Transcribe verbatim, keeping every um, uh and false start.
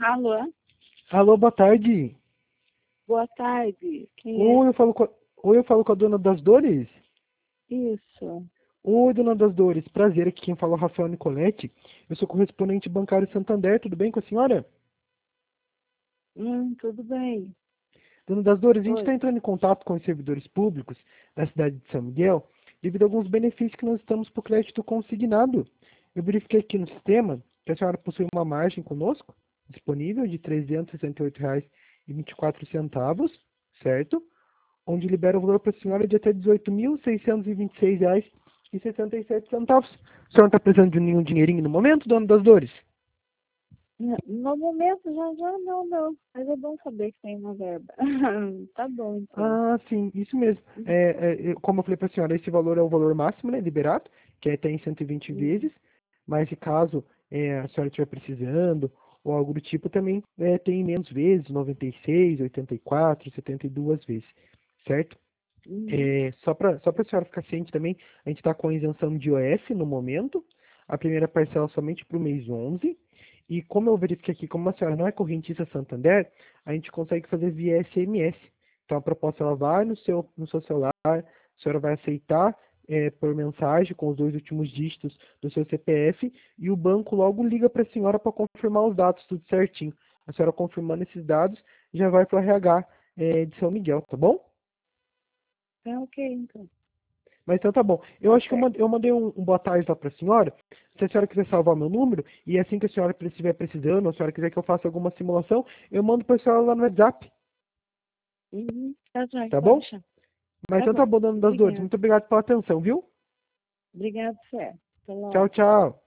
Alô? Alô, boa tarde. Boa tarde. Quem Oi, eu falo com a... Oi, eu falo com a dona das Dores? é? Isso. Oi, dona das Dores. Prazer, aqui quem fala é o Rafael Nicoletti. Eu sou correspondente bancário Santander. Tudo bem com a senhora? Hum, tudo bem. Dona das Dores, a gente Oi. está entrando em contato com os servidores públicos da cidade de São Miguel devido a alguns benefícios que nós estamos por crédito consignado. Eu verifiquei aqui no sistema que a senhora possui uma margem conosco, disponível de trezentos e sessenta e oito reais e vinte e quatro centavos, certo? Onde libera o valor para a senhora de até dezoito mil seiscentos e vinte e seis reais e sessenta e sete centavos. A senhora não está precisando de nenhum dinheirinho no momento, dona das Dores? No no momento, já, já não, não. Mas é bom saber que tem uma verba. Tá bom, então. Ah, sim, isso mesmo. É, é, eu- como eu falei para a senhora, esse valor é o valor máximo, né, liberado, que é até em cento e vinte Hum. vezes, mas se caso é, a senhora estiver precisando, ou algo do tipo, também é, tem menos vezes, noventa e seis, oitenta e quatro, setenta e duas vezes, certo? Hum. É, só para só para a senhora ficar ciente também, a gente está com isenção de I O F no momento, a primeira parcela somente para o mês onze, e como eu verifiquei aqui, como a senhora não é correntista Santander, a gente consegue fazer via S M S. Então a proposta ela vai no seu, no seu celular, a senhora vai aceitar é, por mensagem com os dois últimos dígitos do seu C P F e o banco logo liga para a senhora para confirmar os dados, tudo certinho. A senhora confirmando esses dados já vai para o R H é, de São Miguel, tá bom? Tá ok, então. Mas então tá bom. Eu Tá acho que eu certo. mandei, eu mandei um, um boa tarde lá pra senhora. Se a senhora quiser salvar meu número, e assim que a senhora estiver precisando, ou a senhora quiser que eu faça alguma simulação, eu mando pra senhora lá no WhatsApp, Uhum. Tá bom, tá pode bom? deixar. Mas Tá então tá bom. bom, dando das dores. Obrigada. Muito obrigado pela atenção, viu? Obrigado, Fé. Até Tchau, logo. tchau.